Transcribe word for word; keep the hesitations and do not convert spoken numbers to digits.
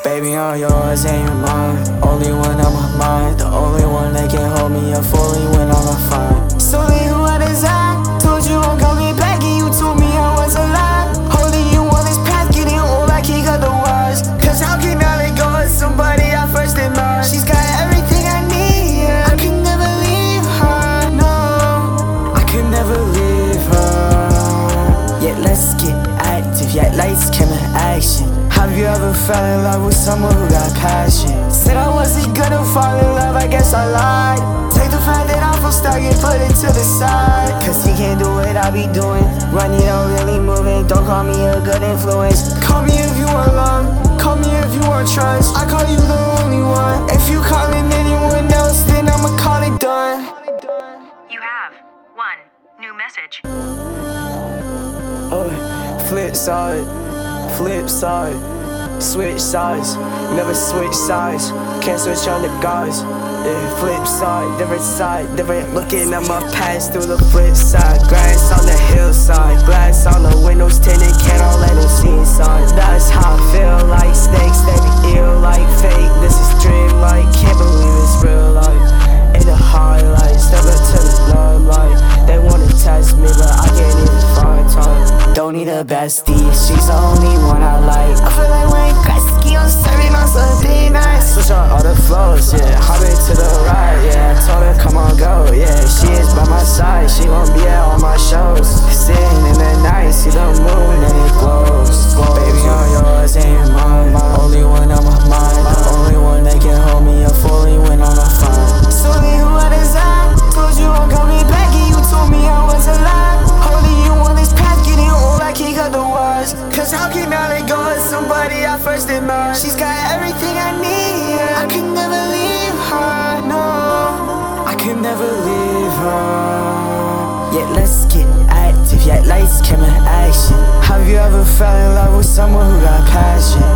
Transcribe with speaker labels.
Speaker 1: Baby, I'm yours and you're mine. Only one on my mind. The only one that can hold me up fully when I'm not fine. Slowly, who I desire. Told you I'm coming back and you told me I was alive. Holding you on this path, getting old, I can't cut the wires. Cause how can I let go of somebody I first admired? She's got everything I need, yeah. I could never leave her, no. I could never leave her. Yet let's get active, yet lights, camera, action. Have you ever fell in love with someone who got passion? Said I wasn't gonna fall in love, I guess I lied. Take the fact that I'm from stuck and put it to the side. Cause he can't do what I be doing. Run it out, really moving. Don't call me a good influence. Call me if you want love, call me if you want trust. I call you the only one. If you calling anyone else, then I'ma call it done.
Speaker 2: You have one new message.
Speaker 1: Oh, flip side, flip side. Switch sides, never switch sides. Can't switch on the guys. Yeah, flip side, different side, different. Looking at my past through the flip side. Grass on the hillside, glass on the windows tinted. Can't all let them see inside. That's how I feel like snakes, they be ill like fake. This is dream like, can't believe it's real life. In the highlights, never to the limelight. They wanna test me, but I can't even find time. Don't need a bestie, she's the only one I like. I feel like Wayne Gretzky, I'm serving on something nice. Switch on all the flows, yeah, hop into the ride, yeah. I told her, come on, go, yeah. She is by my side, she gon' be at all my shows. Sitting in the night, see the moon and it glows. Baby, I'm yours and you're mine. Only one on my mind, the only one that can hold me up fully when I'm not fine. Slowly, who I desire. Told you I'm coming back and you told me I was alive. Holding you on this path, getting old, I can't cut the wires. Cause how can I let go of somebody I first admired? She's got everything I need, yeah. I could never leave her, no. I could never leave her. Yet let's get active, yet lights, camera, action. Have you ever fell in love with someone who got passion?